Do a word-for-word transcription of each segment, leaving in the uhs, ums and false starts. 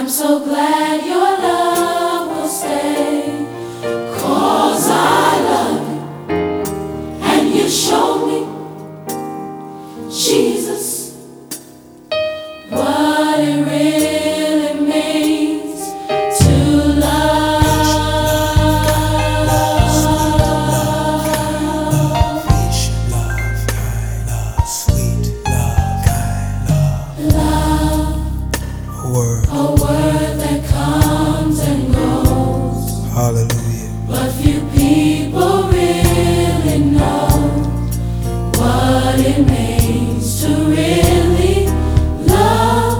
I'm so glad your love will stay, 'cause I love you, and you show me, Jesus, what it really means to love. Word. A word that comes and goes, Hallelujah. but few people really know what it means to really love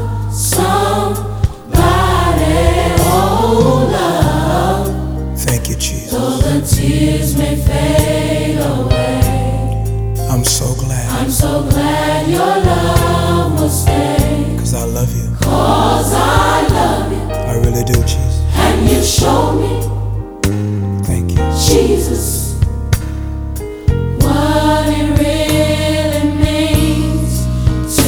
somebody. Oh, love. Thank you, Jesus. Though the tears may fade away, I'm so glad. I'm so glad your love will stay, 'Cause I love you. 'cause I love you, I really do, Jesus. and you show me, Thank you. Jesus, what it really means to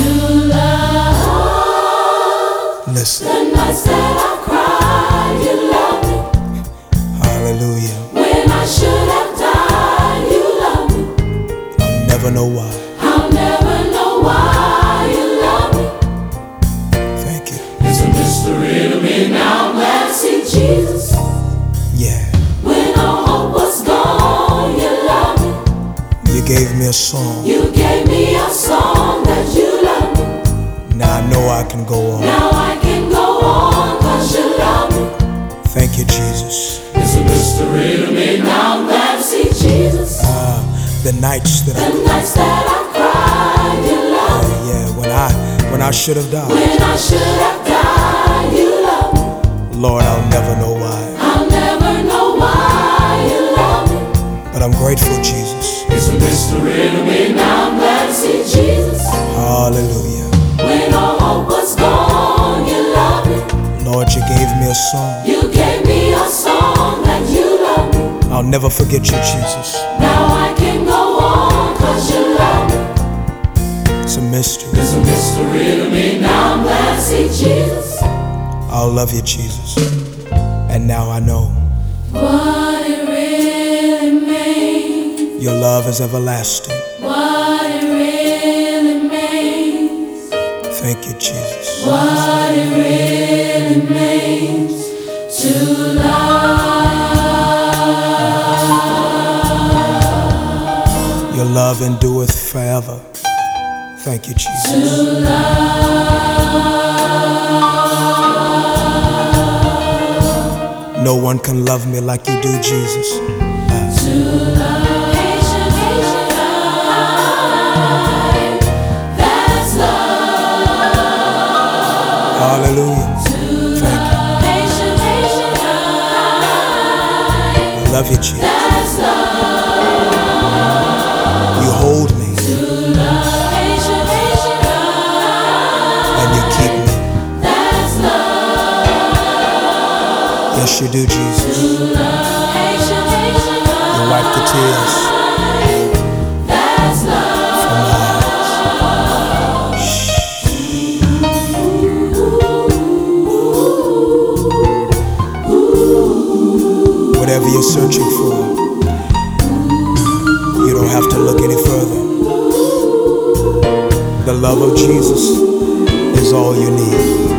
love. Listen. The nights that I cried, you loved me. Hallelujah. When I should have died, you loved me. I'll never know why. I'll never know why you love me. Thank you. It's a mystery to me now. I'm glad to see Jesus. Yeah. When all hope was gone, you loved me. You gave me a song. You gave me a song that you love me. Now I know I can go on. Now I can go on, 'cause you love me. Thank you, Jesus. It's a mystery to me now. I'm glad to see Jesus. Ah, the nights that I The nights that I cried, you love me. yeah, when I when I should have died. When I should have died, you love me. Lord, I'll never know why. I'll never know why you love me. But I'm grateful, Jesus. It's a mystery to me now. I'm glad to see Jesus. Hallelujah. When all hope was gone, you loved me. Lord, you gave me a song. You gave me a song that you love me. I'll never forget you, Jesus. Now I can go on, 'cause you love me. It's a mystery. It's a mystery to me now. I'm glad to see Jesus. I'll love you, Jesus. And now I know What it really means. your love is everlasting. What it really means. Thank you, Jesus. What it really means to love. Your love endureth forever. Thank you, Jesus. To love. No one can love me like you do, Jesus. To love. Patient, patient love. That's love. Hallelujah. Thank you. Patient, patient love. I love you, Jesus. That's love. You hold me To love. Patient, patient love. and you keep me. That's love. Yes, you do, Jesus. To love. Patient, patient love. You wipe the tears That's love. from my eyes. Shh. Whatever you're searching for, you don't have to look any further. The love of Jesus is all you need.